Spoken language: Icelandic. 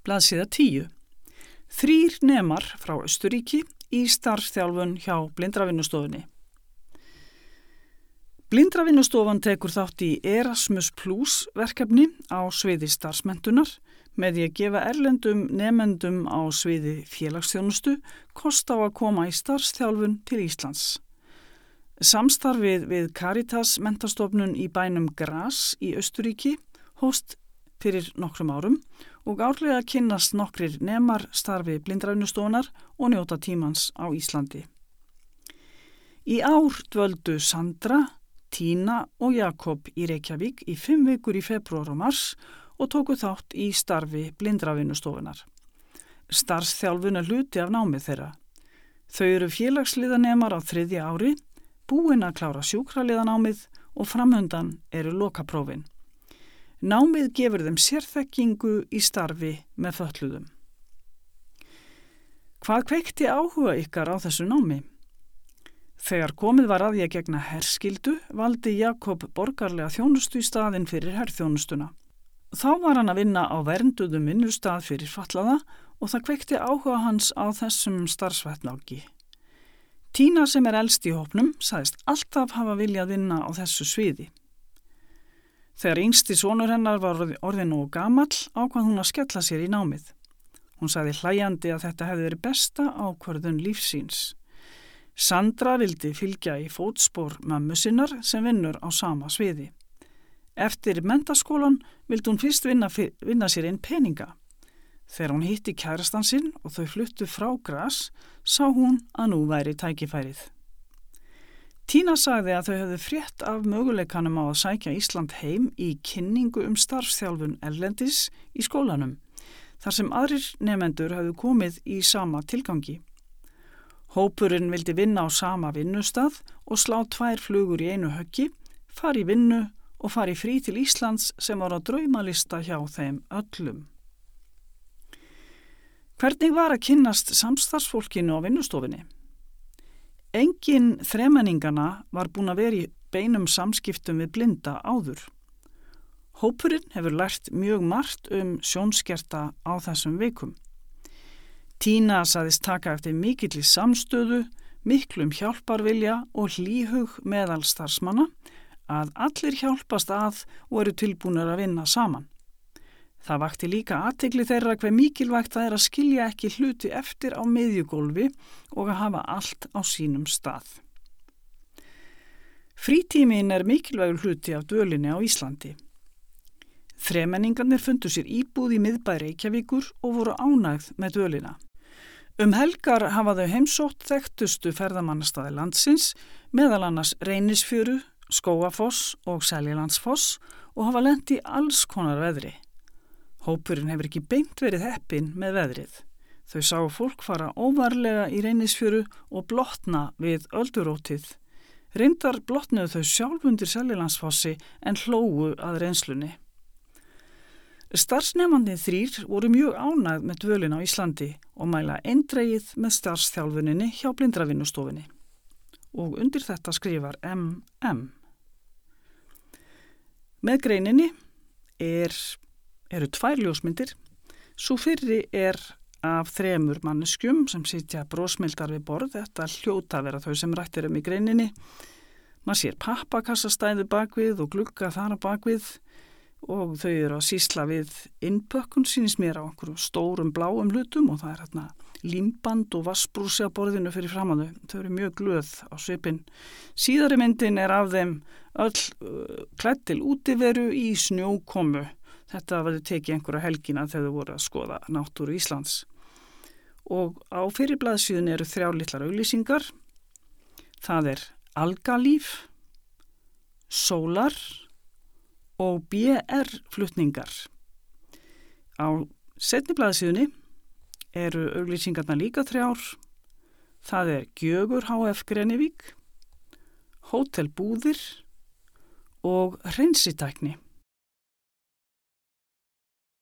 Blaðsíða 10. 3 nemar frá Austurríki í starfsþjálfun hjá Blindravinnustofunni. Blindravinnustofan tekur þátt í Erasmus Plus verkefni á sviði starfsmenntunar með því að gefa erlendum nemendum á sviði félagsþjónustu kost á að koma í starfsþjálfun til Íslands. Samstarfið við Caritas menntastofnun í bænum Graz í Austurríki hófst fyrir nokkrum árum og árlega kynnast nokkrir nemar starfi Blindravinnustofunar og njóta tímans á Íslandi. Í ár dvöldu Sandra, Tína og Jakob í Reykjavík í 5 vikur í febrúar og mars og tóku þátt í starfi Blindravinnustofunar. Starfsþjálfun er hluti af námið þeirra. Þau eru félagsliðanemar á 3. ári, búin að klára sjúkraliðanámið og framöndan eru lokaprófin. Námið gefur þeim sérþekkingu í starfi með fötluðum. Hvað kveikti áhuga ykkar á þessu námi? Þegar komið var að því að gegna herskyldu, valdi Jakob borgarlega þjónustu í staðinn fyrir herþjónustuna. Þá var hann að vinna á vernduðum vinnustað fyrir fatlaða og það kveikti áhuga hans á þessum starfsvettvangi. Tína sem er elst í hópnum sagðist alltaf hafa viljað vinna á þessu sviði. Þegar yngsti sonur hennar var orðinn og gamall ákvað hún að skella sér í námið. Hún sagði hlæjandi að þetta hefði verið besta ákvörðun lífsíns. Sandra vildi fylgja í fótspor mömmu sinnar sem vinnur á sama sviði. Eftir menntaskólan vildi hún fyrst vinna sér inn peninga. Þegar hún hitti kærastan sinn og þau fluttu frá Graz, sá hún að nú væri tækifærið. Tína sagði að þau hefðu frétt af möguleikanum á að sækja Ísland heim í kynningu starfsþjálfun erlendis í skólanum, þar sem aðrir nemendur hefðu komið í sama tilgangi. Hópurinn vildi vinna á sama vinnustað og slá 2 flugur í einu höggi, fari í vinnu og fari frí til Íslands sem var á draumalista hjá þeim öllum. Hvernig var að kynnast samstarfsfólkinu á vinnustofunni? Enginn þremenningana var búin að vera í beinum samskiptum við blinda áður. Hópurinn hefur lært mjög margt sjónskerta á þessum vikum. Tína sagðist taka eftir mikilli samstöðu, miklum hjálparvilja og hlýhug meðal starfsmanna að allir hjálpast að og eru tilbúnir að vinna saman. Það vakti líka athygli þeirra hve mikilvægt það er að skilja ekki hluti eftir á miðjugólfi og að hafa allt á sínum stað. Frítíminn er mikilvægur hluti af dvölinni á Íslandi. Þremenningarnir fundu sér íbúð í miðbæ Reykjavíkur og voru ánægð með dvölina. Helgar hafa þau heimsótt þekktustu ferðamannastaði landsins, meðal annars Reynisfjöru, Skógafoss og Seljalandsfoss og hafa lent í alls konar veðri. Hópurinn hefur ekki beint verið heppinn með veðrið. Þau sáu fólk fara óvarlega í Reynisfjöru og blotna við öldurótið. Reyndar blotnuðu þau sjálf undir Seljalandsfossi en hlógu að reynslunni. Starfsnemandinn 3 voru mjög ánægð með dvölin á Íslandi og mæla eindregið með starfsþjálfuninni hjá Blindravinnustofunni. Og undir þetta skrifar MM. Með greininni eru 2 ljósmyndir. Sú fyrri er af 3 manneskjum sem sitja brosmildar við borð. Þetta hljóta að vera þau sem rættir í greininni. Maður sér pappakassastæðu bakvið og glugga þar á bakvið. Og þau eru að sýsla við innpökkun sýnist mér á einhverjum stórum bláum hlutum og það er hérna límband og vassbrúsi á borðinu fyrir framan þau. Þau eru mjög glöð á svipinn. Síðari myndin er af þeim öll klædd til útiveru í snjókomu. Þetta verður tekið einhverja helgina þegar þau voru að skoða náttúru Íslands. Og á fyrri blaðsíðunni eru 3 litlar auglýsingar. Það er algalíf, sólar og BR-flutningar. Á seinni blaðsíðunni eru auglýsingarnar líka 3. Það er Gjögur HF Grenivík, Hótel Búðir og hreinsitækni.